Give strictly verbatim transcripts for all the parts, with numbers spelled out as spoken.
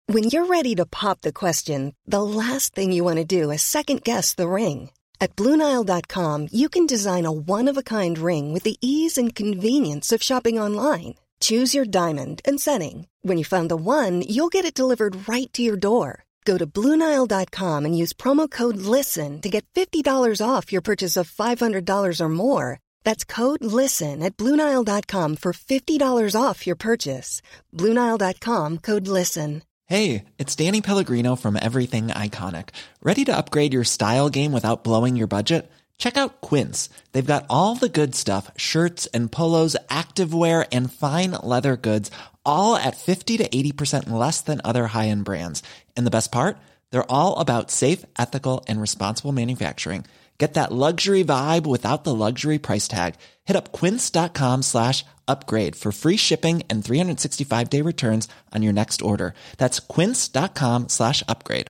When you're ready to pop the question, the last thing you want to do is second-guess the ring. At Blue Nile dot com, you can design a one-of-a-kind ring with the ease and convenience of shopping online. Choose your diamond and setting. When you find the one, you'll get it delivered right to your door. Go to Blue Nile dot com and use promo code LISTEN to get fifty dollars off your purchase of five hundred dollars or more. That's code LISTEN at Blue Nile dot com for fifty dollars off your purchase. Blue Nile dot com, code LISTEN. Hey, it's Danny Pellegrino from Everything Iconic. Ready to upgrade your style game without blowing your budget? Check out Quince. They've got all the good stuff, shirts and polos, activewear, and fine leather goods, all at fifty to eighty percent less than other high-end brands. And the best part? They're all about safe, ethical, and responsible manufacturing. Get that luxury vibe without the luxury price tag. Hit up quince.com slash upgrade for free shipping and three sixty-five day returns on your next order. That's quince.com slash upgrade.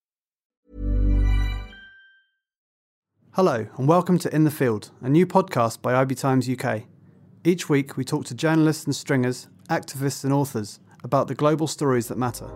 Hello and welcome to In the Field, a new podcast by I B Times U K. Each week we talk to journalists and stringers, activists and authors about the global stories that matter.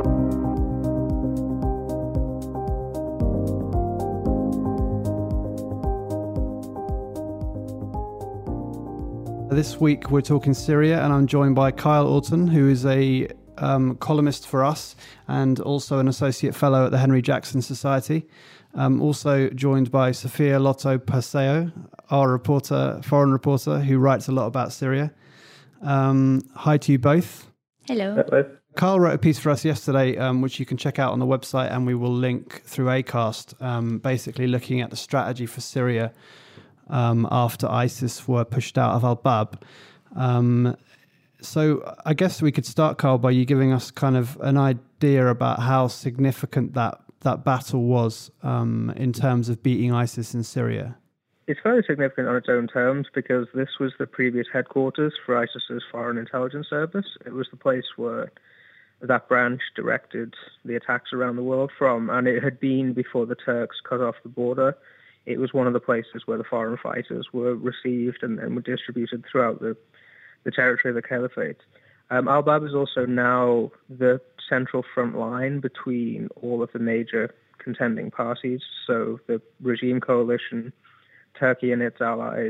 This week we're talking Syria, and I'm joined by Kyle Orton, who is a um, columnist for us and also an associate fellow at the Henry Jackson Society. Um, also joined by Sofia Lotto Paseo, our reporter, foreign reporter, who writes a lot about Syria. Um, hi to you both. Hello. Hello. Kyle wrote a piece for us yesterday, um, which you can check out on the website, and we will link through Acast, um, basically looking at the strategy for Syria Um, after ISIS were pushed out of Al-Bab. Um, so I guess we could start, Carl, by you giving us kind of an idea about how significant that, that battle was um, in terms of beating ISIS in Syria. It's very significant on its own terms because this was the previous headquarters for ISIS's Foreign Intelligence Service. It was the place where that branch directed the attacks around the world from, and it had been before the Turks cut off the border. It was one of the places where the foreign fighters were received and, and were distributed throughout the, the territory of the Caliphate. Um, Al-Bab is also now the central front line between all of the major contending parties, so the regime coalition, Turkey and its allies,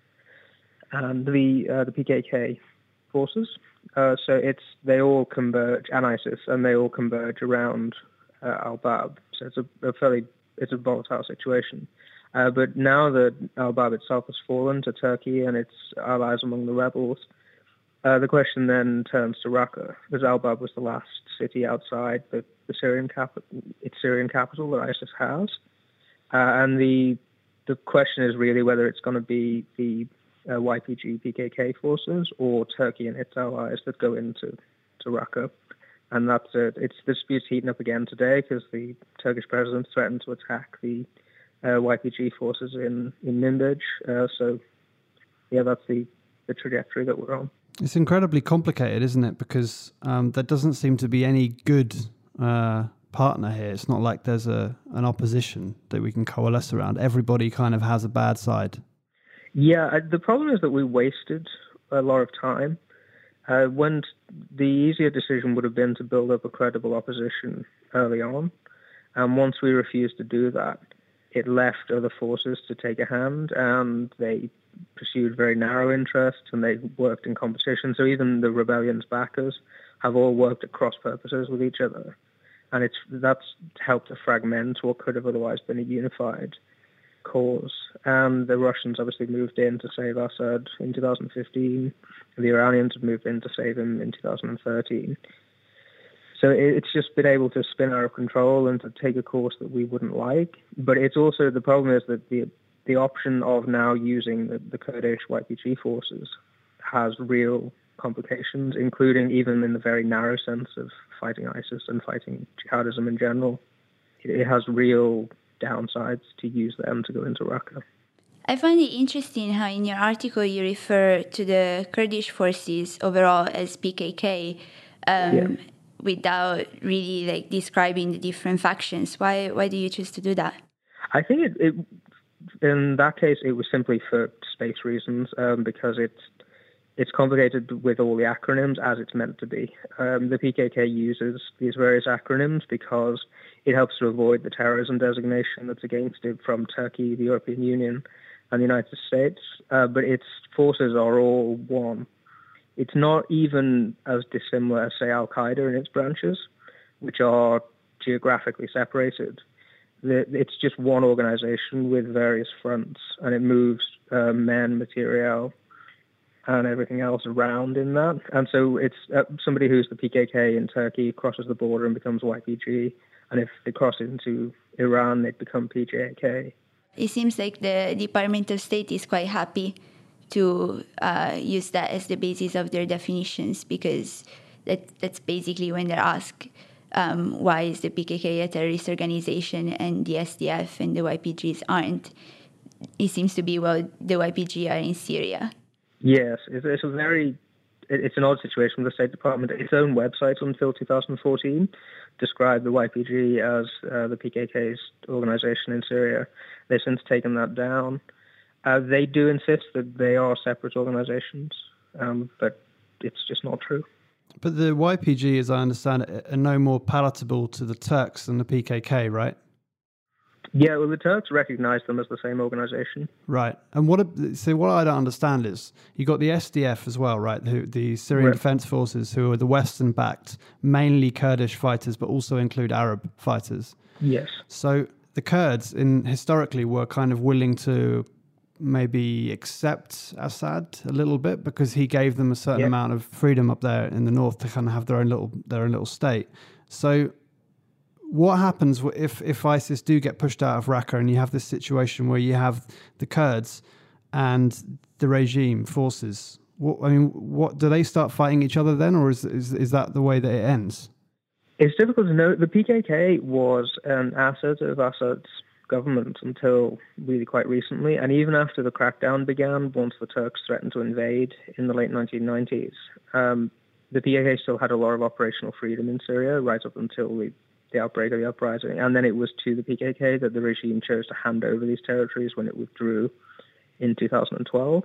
and the uh, the P K K forces. Uh, so it's they all converge, and ISIS, and they all converge around uh, Al-Bab. So it's a, a fairly it's a volatile situation. Uh, but now that Al-Bab itself has fallen to Turkey and its allies among the rebels, uh, the question then turns to Raqqa, because Al-Bab was the last city outside the, the Syrian capital, its Syrian capital that ISIS has. Uh, and the the question is really whether it's going to be the uh, Y P G P K K forces or Turkey and its allies that go into to Raqqa. And that's it. It's the dispute's heating up again today because the Turkish president threatened to attack the Uh, Y P G forces in, in Manbij. Uh, so, yeah, that's the, the trajectory that we're on. It's incredibly complicated, isn't it? Because um, there doesn't seem to be any good uh, partner here. It's not like there's a an opposition that we can coalesce around. Everybody kind of has a bad side. Yeah, uh, the problem is that we wasted a lot of time. Uh, when t- the easier decision would have been to build up a credible opposition early on. And once we refused to do that, it left other forces to take a hand, and they pursued very narrow interests, and they worked in competition. So even the rebellion's backers have all worked at cross purposes with each other, and it's that's helped to fragment what could have otherwise been a unified cause. And the Russians obviously moved in to save Assad in two thousand fifteen. The Iranians have moved in to save him in two thousand thirteen. So it's just been able to spin out of control and to take a course that we wouldn't like. But it's also, the problem is that the the option of now using the, the Kurdish Y P G forces has real complications, including even in the very narrow sense of fighting ISIS and fighting jihadism in general. It, it has real downsides to use them to go into Raqqa. I find it interesting how in your article you refer to the Kurdish forces overall as P K K. Um, yeah. Without really like describing the different factions. Why why do you choose to do that? I think it, it in that case it was simply for space reasons, um, because it's it's complicated with all the acronyms as it's meant to be. Um, the P K K uses these various acronyms because it helps to avoid the terrorism designation that's against it from Turkey, the European Union, and the United States. Uh, but its forces are all one. It's not even as dissimilar as, say, Al-Qaeda and its branches, which are geographically separated. The, it's just one organization with various fronts, and it moves uh, men, material, and everything else around in that. And so it's uh, somebody who's the P K K in Turkey crosses the border and becomes Y P G, and if they cross into Iran, they'd become P J K. It seems like the Department of State is quite happy to uh, use that as the basis of their definitions, because that that's basically when they're asked um, why is the P K K a terrorist organization and the S D F and the Y P Gs aren't. It seems to be, well, the Y P G are in Syria. Yes, it's, it's a very, it's an odd situation with the State Department. Its own website until two thousand fourteen described the Y P G as uh, the P K K's organization in Syria. They've since taken that down. Uh, they do insist that they are separate organizations, um, but it's just not true. But the Y P G, as I understand it, are no more palatable to the Turks than the P K K, right? Yeah, well, the Turks recognize them as the same organization. Right. And what? So what I don't understand is you got the S D F as well, right? The, the Syrian Right. Defense Forces, who are the Western-backed, mainly Kurdish fighters, but also include Arab fighters. Yes. So the Kurds, in historically, were kind of willing to maybe accept Assad a little bit because he gave them a certain Yeah. amount of freedom up there in the north to kind of have their own little their own little state. So what happens if, if ISIS do get pushed out of Raqqa and you have this situation where you have the Kurds and the regime forces? What, I mean, what do they start fighting each other then, or is, is is that the way that it ends? It's difficult to know. The P K K was an asset of Assad's government until really quite recently, and even after the crackdown began, once the Turks threatened to invade in the late nineteen nineties, um, the P K K still had a lot of operational freedom in Syria right up until the the outbreak of the uprising, and then it was to the P K K that the regime chose to hand over these territories when it withdrew in two thousand twelve.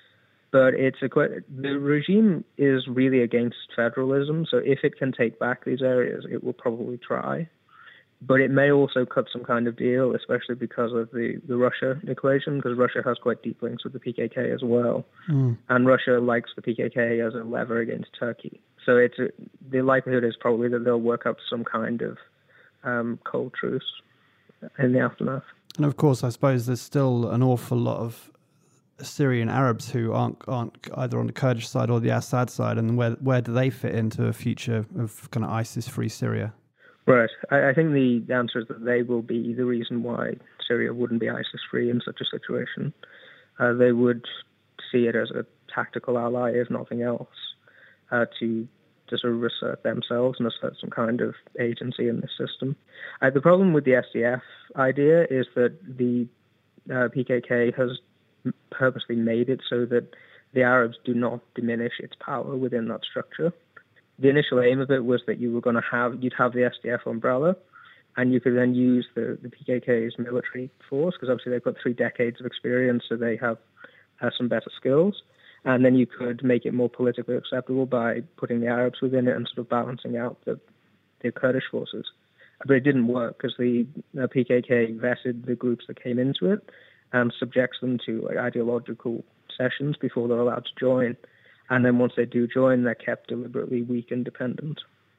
But it's a the regime is really against federalism, so if it can take back these areas, it will probably try. But it may also cut some kind of deal, especially because of the, the Russia equation, because Russia has quite deep links with the P K K as well. Mm. And Russia likes the P K K as a lever against Turkey. So it's a, the likelihood is probably that they'll work up some kind of um, cold truce in the aftermath. And of course, I suppose there's still an awful lot of Syrian Arabs who aren't aren't either on the Kurdish side or the Assad side, and where where do they fit into a future of kind of ISIS-free Syria? Right. I, I think the answer is that they will be the reason why Syria wouldn't be ISIS-free in such a situation. Uh, they would see it as a tactical ally, if nothing else, uh, to to sort of assert themselves and assert some kind of agency in the system. Uh, the problem with the S D F idea is that the uh, P K K has purposely made it so that the Arabs do not diminish its power within that structure. The initial aim of it was that you were going to have, you'd have the S D F umbrella, and you could then use the, the P K K's military force, because obviously they've got three decades of experience, so they have uh, some better skills. And then you could make it more politically acceptable by putting the Arabs within it and sort of balancing out the, the Kurdish forces. But it didn't work because the uh, P K K vetted the groups that came into it and subjects them to like, ideological sessions before they're allowed to join. And then once they do join, they're kept deliberately weak and dependent.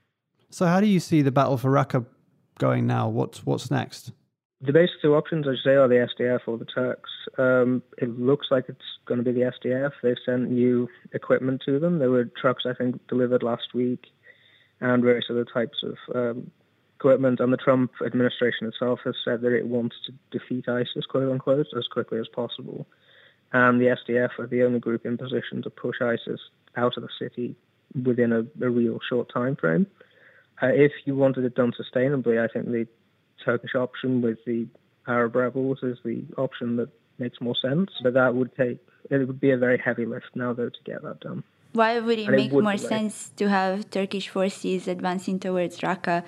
So how do you see the battle for Raqqa going now? What's what's next? The basic two options, as you say, are the S D F or the Turks. Um, it looks like it's going to be the S D F. They've sent new equipment to them. There were trucks, I think, delivered last week and various other types of um, equipment. And the Trump administration itself has said that it wants to defeat ISIS, quote-unquote, as quickly as possible. And the S D F are the only group in position to push ISIS out of the city within a, a real short time frame. Uh, if you wanted it done sustainably, I think the Turkish option with the Arab rebels is the option that makes more sense. But that would take, it would be a very heavy lift now, though, to get that done. Why would it and make it would more delay. sense to have Turkish forces advancing towards Raqqa?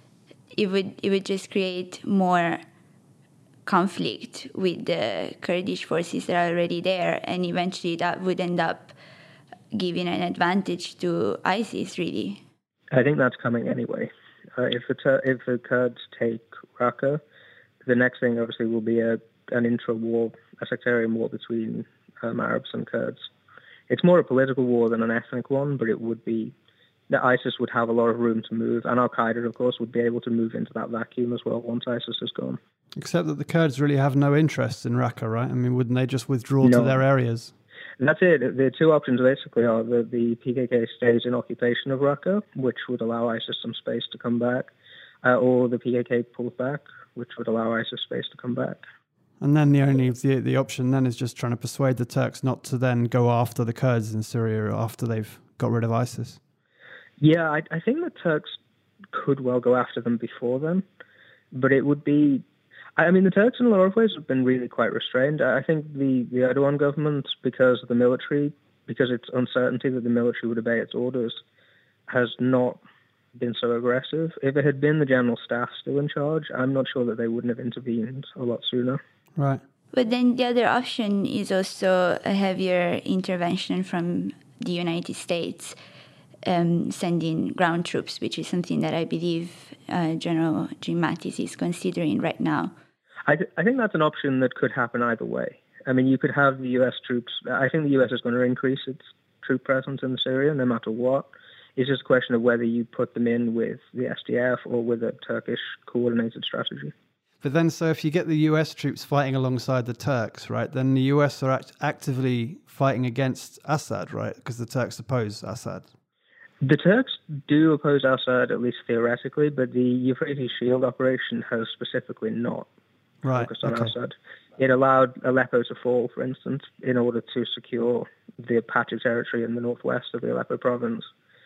It would, it would just create more conflict with the Kurdish forces that are already there, and eventually that would end up giving an advantage to ISIS, really. I think that's coming anyway. Uh, if the Tur- if the Kurds take Raqqa, the next thing obviously will be a an intra-war, a sectarian war between um, Arabs and Kurds. It's more a political war than an ethnic one, but it would be that ISIS would have a lot of room to move, and Al-Qaeda, of course, would be able to move into that vacuum as well once ISIS is gone. Except that the Kurds really have no interest in Raqqa, right? I mean, wouldn't they just withdraw no. to their areas? And that's it. The two options basically are that the P K K stays in occupation of Raqqa, which would allow ISIS some space to come back, uh, or the P K K pulls back, which would allow ISIS space to come back. And then the only the, the option then is just trying to persuade the Turks not to then go after the Kurds in Syria after they've got rid of ISIS. Yeah, I, I think the Turks could well go after them before then, but it would be... I mean, the Turks in a lot of ways have been really quite restrained. I think the, the Erdogan government, because of the military, because it's uncertainty that the military would obey its orders, has not been so aggressive. If it had been the general staff still in charge, I'm not sure that they wouldn't have intervened a lot sooner. Right. But then the other option is also a heavier intervention from the United States, um, sending ground troops, which is something that I believe uh, General Jim Mattis is considering right now. I, th- I think that's an option that could happen either way. I mean, you could have the U S troops. I think the U S is going to increase its troop presence in Syria no matter what. It's just a question of whether you put them in with the S D F or with a Turkish coordinated strategy. But then, so if you get the U S troops fighting alongside the Turks, right, then the U S are act- actively fighting against Assad, right, because the Turks oppose Assad. The Turks do oppose Assad, at least theoretically, but the Euphrates Shield operation has specifically not right. focused on okay. Assad. It allowed Aleppo to fall, for instance, in order to secure the Apache territory in the northwest of the Aleppo province.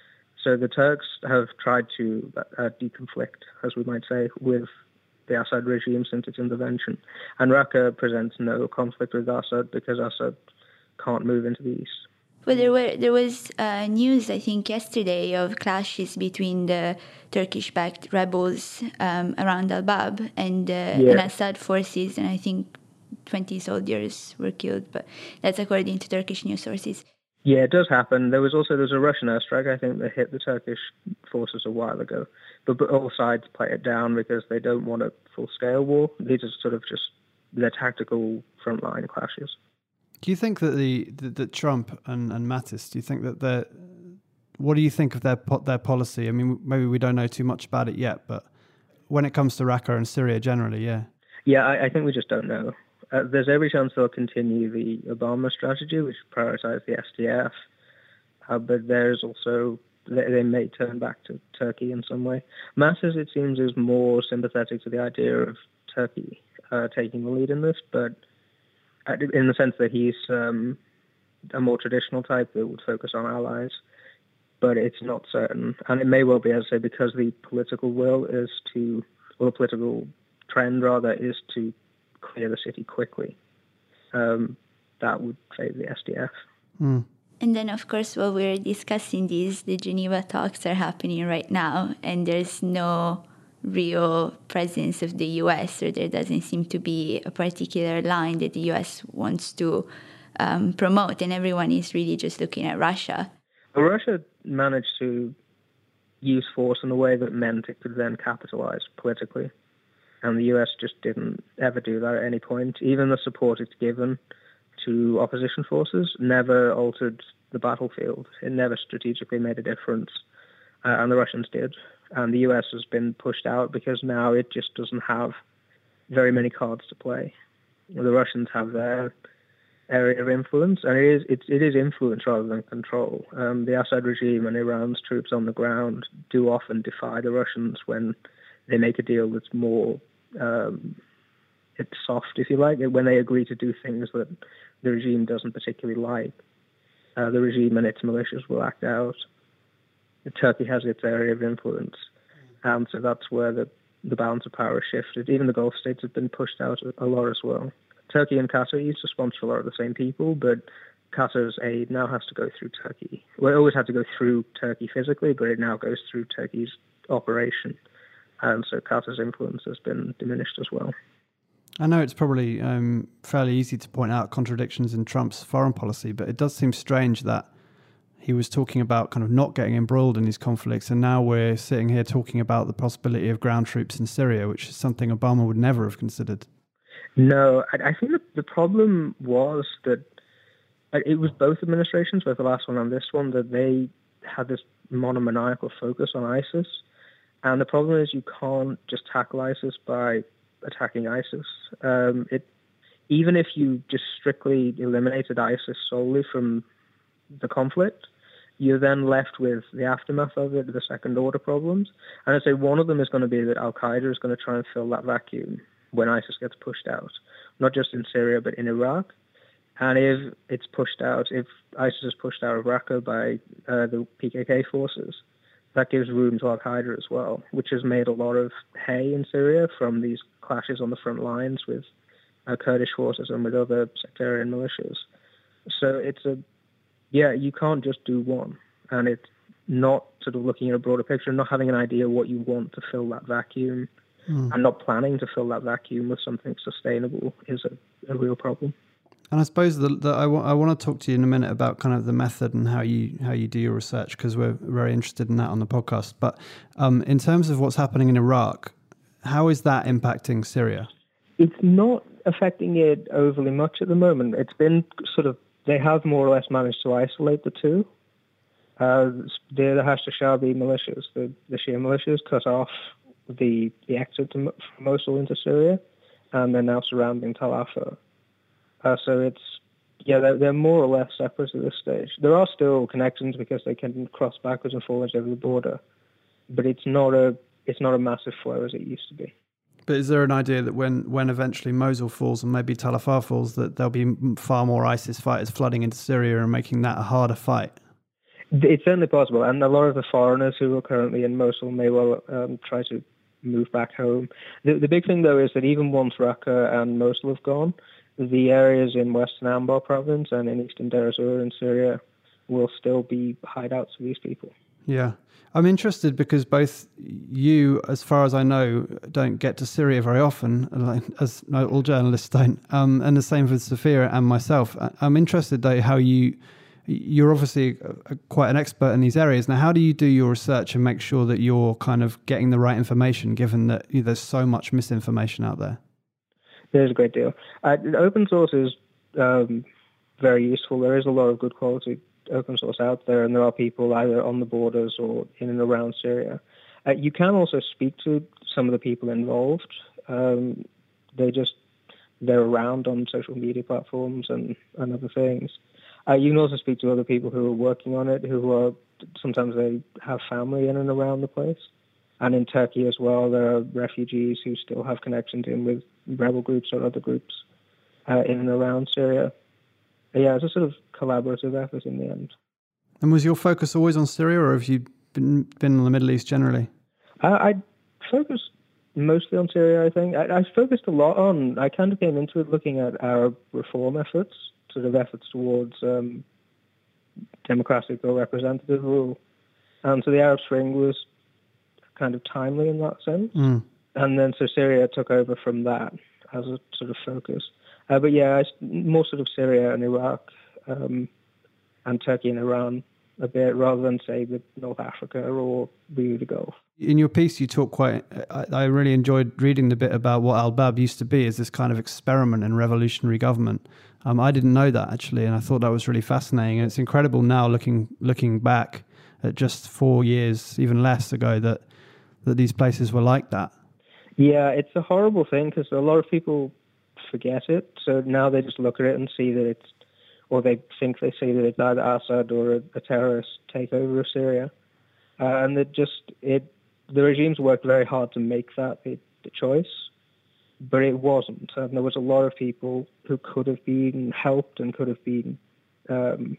So the Turks have tried to uh, deconflict, as we might say, with the Assad regime since its intervention. And Raqqa presents no conflict with Assad because Assad can't move into the east. Well, there were there was uh, news, I think, yesterday of clashes between the Turkish-backed rebels um, around Al-Bab and the uh, yeah. Assad forces, and I think twenty soldiers were killed, but that's according to Turkish news sources. Yeah, it does happen. There was also there's a Russian airstrike, I think, that hit the Turkish forces a while ago. But, but all sides play it down because they don't want a full-scale war. These are sort of just their tactical frontline clashes. Do you think that the that, that Trump and, and Mattis, do you think that they're, what do you think of their their policy? I mean, maybe we don't know too much about it yet, but when it comes to Raqqa and Syria generally, yeah. Yeah, I, I think we just don't know. Uh, there's every chance they'll continue the Obama strategy, which prioritized the S D F, uh, but there's also, they, they may turn back to Turkey in some way. Mattis, it seems, is more sympathetic to the idea of Turkey uh, taking the lead in this, but in the sense that he's um, a more traditional type that would focus on allies, but it's not certain. And it may well be, as I say, because the political will is to, or the political trend, rather, is to clear the city quickly. Um, that would favor the S D F. Mm. And then, of course, while we're discussing these, the Geneva talks are happening right now, and there's no real presence of the U S, or there doesn't seem to be a particular line that the U S wants to um, promote, and everyone is really just looking at Russia. Well, Russia managed to use force in a way that meant it could then capitalize politically. And the U S just didn't ever do that at any point. Even the support it's given to opposition forces never altered the battlefield. It never strategically made a difference. Uh, and the Russians did. And the U S has been pushed out because now it just doesn't have very many cards to play. The Russians have their area of influence, and it is it, it is influence rather than control. Um, the Assad regime and Iran's troops on the ground do often defy the Russians when they make a deal that's more um, it's soft, if you like, when they agree to do things that the regime doesn't particularly like. Uh, the regime and its militias will act out. Turkey has its area of influence, and so that's where the, the balance of power has shifted. Even the Gulf states have been pushed out a lot as well. Turkey and Qatar used to sponsor a lot of the same people, but Qatar's aid now has to go through Turkey. Well, it always had to go through Turkey physically, but it now goes through Turkey's operation, and so Qatar's influence has been diminished as well. I know it's probably um, fairly easy to point out contradictions in Trump's foreign policy, but it does seem strange that he was talking about kind of not getting embroiled in these conflicts, and now we're sitting here talking about the possibility of ground troops in Syria, which is something Obama would never have considered. No, I, I think that the problem was that it was both administrations, both the last one and this one, that they had this monomaniacal focus on ISIS. And the problem is you can't just tackle ISIS by attacking ISIS. Um, it, even if you just strictly eliminated ISIS solely from the conflict, you're then left with the aftermath of it, the second-order problems. And I'd say one of them is going to be that Al-Qaeda is going to try and fill that vacuum when ISIS gets pushed out, not just in Syria, but in Iraq. And if it's pushed out, if ISIS is pushed out of Raqqa by uh, the P K K forces, that gives room to Al-Qaeda as well, which has made a lot of hay in Syria from these clashes on the front lines with uh, Kurdish forces and with other sectarian militias. So it's a, yeah, you can't just do one. And it's not sort of looking at a broader picture, not having an idea what you want to fill that vacuum, mm. and not planning to fill that vacuum with something sustainable is a, a real problem. And I suppose that I, w- I want to talk to you in a minute about kind of the method and how you how you do your research, because we're very interested in that on the podcast. But um, in terms of what's happening in Iraq, how is that impacting Syria? It's not affecting it overly much at the moment. It's been sort of, they have more or less managed to isolate the two. Uh, the, the Hashd-Shaabi militias, the, the Shia militias, cut off the, the exit to Mosul into Syria, and they're now surrounding Tal Afar. Uh, so it's, yeah, they're, they're more or less separate at this stage. There are still connections because they can cross backwards and forwards over the border, but it's not a it's not a massive flow as it used to be. But is there an idea that when, when eventually Mosul falls and maybe Tal Afar falls, that there'll be far more ISIS fighters flooding into Syria and making that a harder fight? It's certainly possible, and a lot of the foreigners who are currently in Mosul may well um, try to move back home. The, the big thing, though, is that even once Raqqa and Mosul have gone, the areas in western Anbar province and in eastern Deir ez-Zor in Syria will still be hideouts for these people. Yeah. I'm interested because both you, as far as I know, don't get to Syria very often, as all journalists don't, um, and the same with Sophia and myself. I'm interested, though, how you, you're obviously a, a, quite an expert in these areas. Now, how do you do your research and make sure that you're kind of getting the right information, given that you know, there's so much misinformation out there? There's a great deal. Uh, open source is um, very useful. There is a lot of good quality open source out there, and there are people either on the borders or in and around Syria. Uh, you can also speak to some of the people involved. Um, they just, they're around on social media platforms and, and other things. Uh, you can also speak to other people who are working on it, who are, sometimes they have family in and around the place. And in Turkey as well, there are refugees who still have connections in with rebel groups or other groups uh, in and around Syria. But yeah, it's a sort of collaborative effort in the end. And was your focus always on Syria, or have you been been in the Middle East generally? I, I focused mostly on Syria, I think. I, I focused a lot on, I kind of came into it looking at Arab reform efforts, sort of efforts towards um, democratic or representative rule. And so the Arab Spring was kind of timely in that sense. Mm. And then so Syria took over from that as a sort of focus. Uh, but yeah, I, more sort of Syria and Iraq um, and Turkey and Iran a bit, rather than, say, with North Africa or the, the Gulf. In your piece, you talk quite, I, I really enjoyed reading the bit about what Al-Bab used to be as this kind of experiment in revolutionary government. Um, I didn't know that, actually, and I thought that was really fascinating. And it's incredible now looking looking back at just four years, even less ago, that that these places were like that. Yeah, it's a horrible thing because a lot of people forget it. So now they just look at it and see that it's, or they think they see that it's either Assad or a, a terrorist takeover of Syria. Uh, and it just, it, the regimes worked very hard to make that the, the choice, but it wasn't. And there was a lot of people who could have been helped and could have been, um,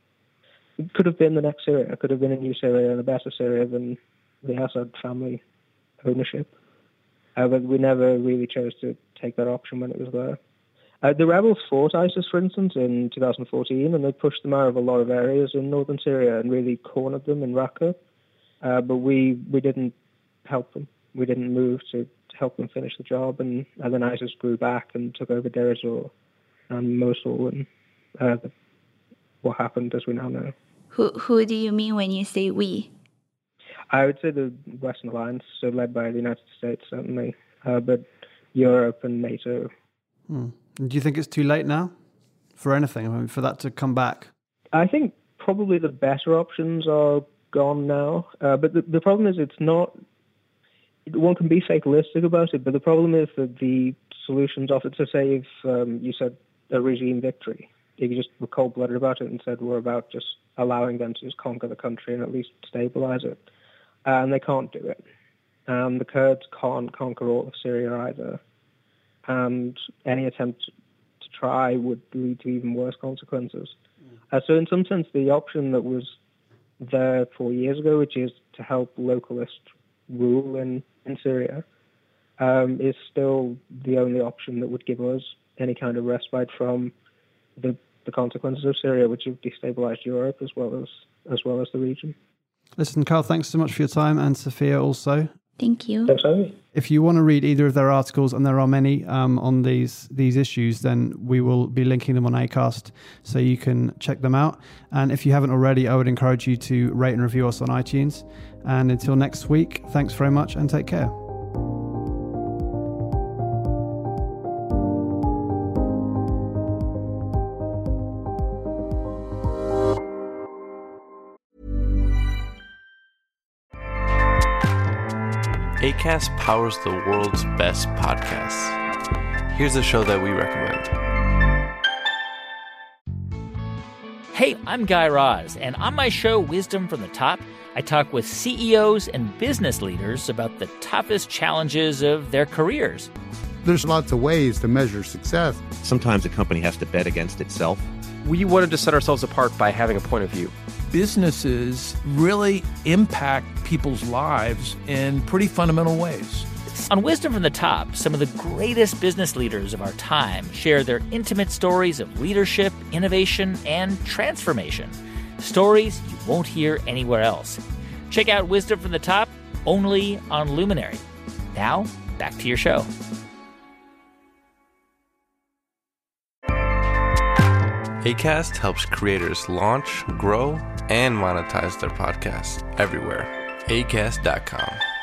could have been the next Syria, could have been a new Syria and a better Syria than the Assad family ownership. Uh, but we never really chose to take that option when it was there. Uh, the rebels fought ISIS, for instance, in two thousand fourteen, and they pushed them out of a lot of areas in northern Syria and really cornered them in Raqqa. Uh, but we, we didn't help them. We didn't move to, to help them finish the job, and, and then ISIS grew back and took over Deir ez-Zor and Mosul, and uh, what happened as we now know. Who who do you mean when you say we? I would say the Western Alliance, so led by the United States, certainly, uh, but Europe and NATO. Hmm. Do you think it's too late now for anything, I mean, for that to come back? I think probably the better options are gone now, uh, but the, the problem is it's not, one can be fatalistic about it, but the problem is that the solutions offered, so say if um, you said a regime victory, if you just were cold-blooded about it and said we're about just allowing them to just conquer the country and at least stabilize it, uh, and they can't do it. Um, the Kurds can't conquer all of Syria either, and any attempt to try would lead to even worse consequences. Uh, so in some sense, the option that was there four years ago, which is to help localist rule in, in Syria, um, is still the only option that would give us any kind of respite from the, the consequences of Syria, which have destabilized Europe as well as as well as the region. Listen, Carl, thanks so much for your time, and Sophia also. Thank you. Thanks for having me. If you want to read either of their articles, and there are many um, on these these issues, then we will be linking them on Acast, so you can check them out. And if you haven't already, I would encourage you to rate and review us on iTunes. And until next week, thanks very much and take care. Acast powers the world's best podcasts. Here's a show that we recommend. Hey, I'm Guy Raz, and on my show, Wisdom from the Top, I talk with C E Os and business leaders about the toughest challenges of their careers. There's lots of ways to measure success. Sometimes a company has to bet against itself. We wanted to set ourselves apart by having a point of view. Businesses really impact people's lives in pretty fundamental ways. On Wisdom from the Top, some of the greatest business leaders of our time share their intimate stories of leadership, innovation, and transformation. Stories you won't hear anywhere else. Check out Wisdom from the Top only on Luminary. Now, back to your show. Acast helps creators launch, grow, and monetize their podcasts everywhere. Acast dot com.